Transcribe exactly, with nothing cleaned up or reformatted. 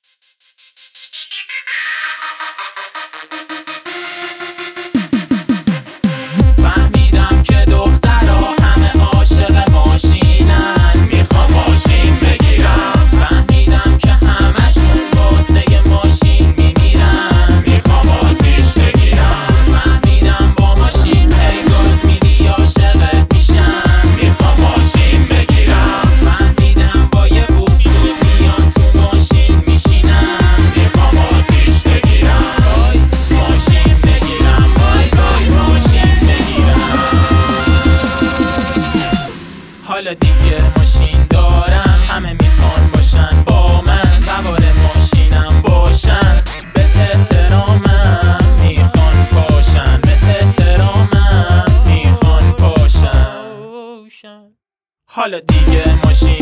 فهمیدم که دخترها همه عاشق ماشینن، میخوام ماشین بگیرم. فهمیدم که همشون واسه ماشین میمیرن، میخوام آتیش بگیرم. فهمیدم با ماشین هی گاز میدی عاشقت میشن، میخوام ماشین بگیرم. فهمیدم با یه بوق زود میان تو ماشین میشینن، میخوام آتیش بگیرم. وای ماشین بگیرم، وای وای ماشین بگیرم. حالا دیگه ماشین دارم، همه میخوان باشن با من، سوار ماشینم باشن، به احترامم میخوان پاشن، به احترامم میخوان پاشن. حالا دیگه ماشین